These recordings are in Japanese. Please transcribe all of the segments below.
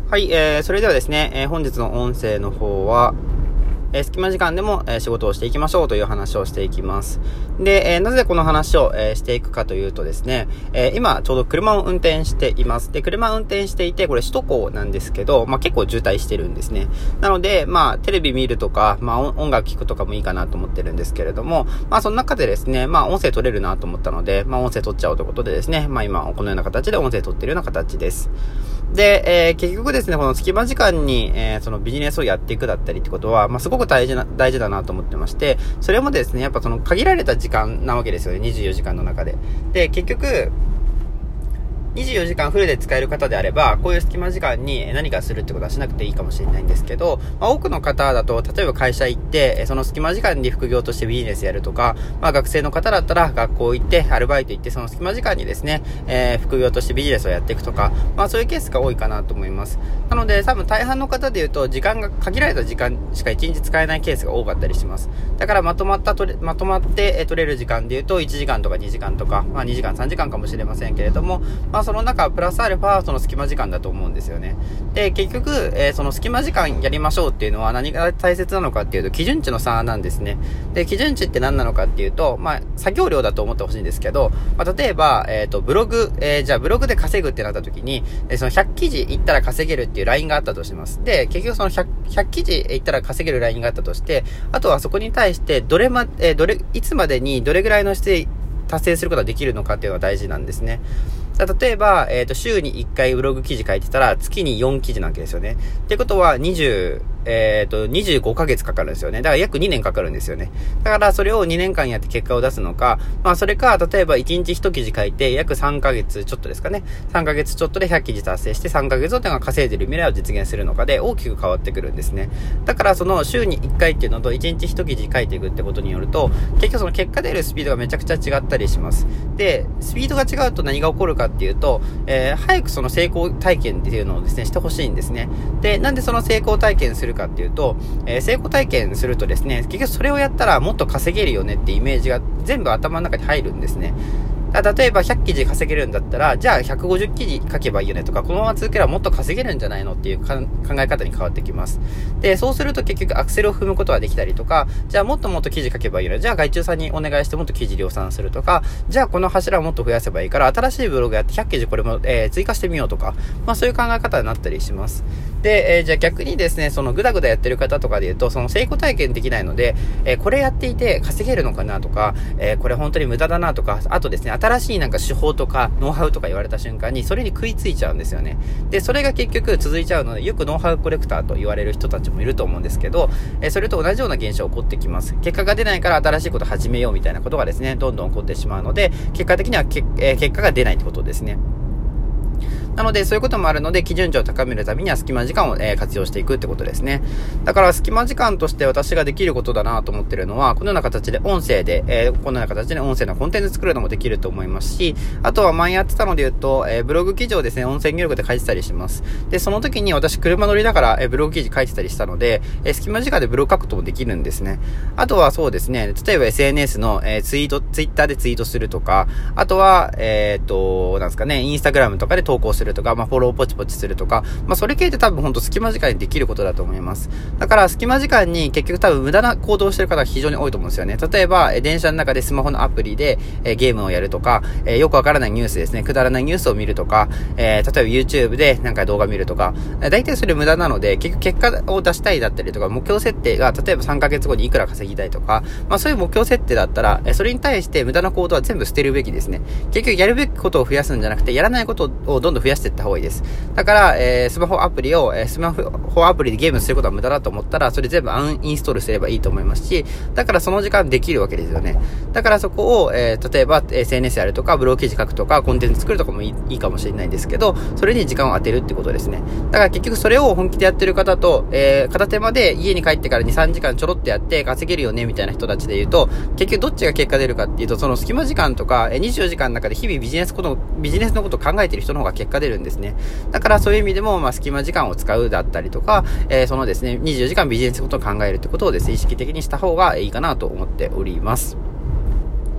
はい、それではですね、本日の音声の方は、隙間時間でも、仕事をしていきましょうという話をしていきます。で、なぜこの話を、していくかというとですね、今ちょうど車を運転しています。で、車を運転していて、これ首都高なんですけど、結構渋滞してるんですね。なので、テレビ見るとか、音楽聴くとかもいいかなと思ってるんですけれども、その中でですね、音声取れるなと思ったので、音声取っちゃおうということでですね、今このような形で音声取ってるような形です。で、結局ですね、この隙間時間に、そのビジネスをやっていくだったりってことは、すごく大事だなと思ってまして、それもですね、やっぱその限られた時間なわけですよね、24時間の中で。で、結局、24時間フルで使える方であれば、こういう隙間時間に何かするってことはしなくていいかもしれないんですけど、多くの方だと、例えば会社行って、その隙間時間に副業としてビジネスやるとか、学生の方だったら学校行って、アルバイト行って、その隙間時間にですね、副業としてビジネスをやっていくとか、そういうケースが多いかなと思います。なので、多分大半の方で言うと、時間が限られた時間しか1日使えないケースが多かったりします。だからまとまって取れる時間で言うと、1時間とか2時間とか、2時間3時間かもしれませんけれども、その中プラスアルファその隙間時間だと思うんですよね。で、結局、その隙間時間やりましょうっていうのは何が大切なのかっていうと、基準値の差なんですね。で、基準値って何なのかっていうと、作業量だと思ってほしいんですけど、例えば、ブログ、じゃあブログで稼ぐってなった時に、その100記事いったら稼げるっていうラインがあったとします。で、結局その100記事いったら稼げるラインがあったとして、あとはそこに対していつまでにどれぐらいの質で達成することができるのかっていうのが大事なんですね。例えば、週に1回ブログ記事書いてたら、月に4記事なわけですよね。ってことは、25ヶ月かかるんですよね。だから約2年かかるんですよね。だからそれを2年間やって結果を出すのか、それか、例えば1日1記事書いて、約3ヶ月ちょっとですかね。3ヶ月ちょっとで100記事達成して、3ヶ月を稼いでる未来を実現するのかで、大きく変わってくるんですね。だからその週に1回っていうのと、1日1記事書いていくってことによると、結局その結果出るスピードがめちゃくちゃ違ったりします。で、スピードが違うと何が起こるかっていうと、早くその成功体験っていうのをですね、してほしいんですね。で、なんでその成功体験するかっていうと、成功体験するとですね、結局それをやったらもっと稼げるよねってイメージが全部頭の中に入るんですね。例えば100記事稼げるんだったら、じゃあ150記事書けばいいよねとか、このまま続ければもっと稼げるんじゃないのっていう考え方に変わってきます。で、そうすると結局アクセルを踏むことができたりとか、じゃあもっともっと記事書けばいいよね。じゃあ外注さんにお願いしてもっと記事量産するとか、じゃあこの柱をもっと増やせばいいから、新しいブログやって100記事これも、追加してみようとか、そういう考え方になったりします。で、じゃあ逆にですね、そのグダグダやってる方とかで言うと、その成功体験できないので、これやっていて稼げるのかなとか、これ本当に無駄だなとか、あとですね、新しい手法とかノウハウとか言われた瞬間にそれに食いついちゃうんですよね。で、それが結局続いちゃうので、よくノウハウコレクターと言われる人たちもいると思うんですけど、それと同じような現象が起こってきます。結果が出ないから新しいことを始めようみたいなことがですね、どんどん起こってしまうので、結果的には結果が出ないってことですね。なので、そういうこともあるので、基準値を高めるためには隙間時間を、活用していくってことですね。だから、隙間時間として私ができることだなと思ってるのは、このような形で音声で、このような形で音声のコンテンツ作るのもできると思いますし、あとは前やってたので言うと、ブログ記事をですね、音声入力で書いてたりします。で、その時に私車乗りながら、ブログ記事書いてたりしたので、隙間時間でブログ書くこともできるんですね。あとはそうですね、例えば SNS の、ツイッターでツイートするとか、あとは、なんですかね、インスタグラムとかで投稿するとか、フォローポチポチするとか、それ系って多分ほんと隙間時間にできることだと思います。だから隙間時間に結局多分無駄な行動をしてる方が非常に多いと思うんですよね。例えば、電車の中でスマホのアプリで、ゲームをやるとか、よくわからないニュースですね、くだらないニュースを見るとか、例えば YouTube でなんか動画見るとか、大体それ無駄なので、結局結果を出したいだったりとか、目標設定が例えば3ヶ月後にいくら稼ぎたいとか、そういう目標設定だったら、それに対して無駄な行動は全部捨てるべきですね。結局やるべきことを増やすんじゃなくて、やらないことをどんどん増やしていった方がいいです。だから、スマホアプリでゲームすることは無駄だと思ったら、それ全部アンインストールすればいいと思いますし、だからその時間できるわけですよね。だからそこを、例えば SNS やるとか、ブログ記事書くとか、コンテンツ作るとかもいいかもしれないんですけど、それに時間を当てるってことですね。だから結局それを本気でやってる方と、片手間で家に帰ってから2、3時間ちょろってやって稼げるよねみたいな人たちで言うと、結局どっちが結果出るかっていうと、その隙間時間とか、24時間の中で日々ビジネスのことを考えてる人の方が結果出るんですね。だからそういう意味でも、隙間時間を使うだったりとか、そのですね、24時間ビジネスのことを考えるってことをですね、意識的にした方がいいかなと思っております。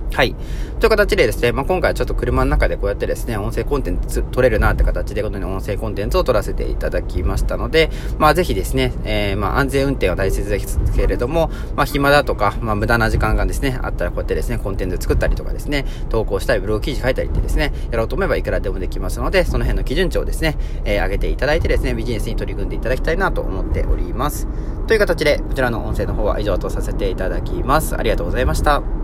はい。という形でですね、今回はちょっと車の中でこうやってですね、音声コンテンツ撮れるなって形で、このように音声コンテンツを撮らせていただきましたので、ぜひですね、安全運転は大切ですけれども、暇だとか、無駄な時間がですね、あったらこうやってですね、コンテンツ作ったりとかですね、投稿したり、ブログ記事書いたりってですね、やろうと思えばいくらでもできますので、その辺の基準値をですね、上げていただいてですね、ビジネスに取り組んでいただきたいなと思っております。という形で、こちらの音声の方は以上とさせていただきます。ありがとうございました。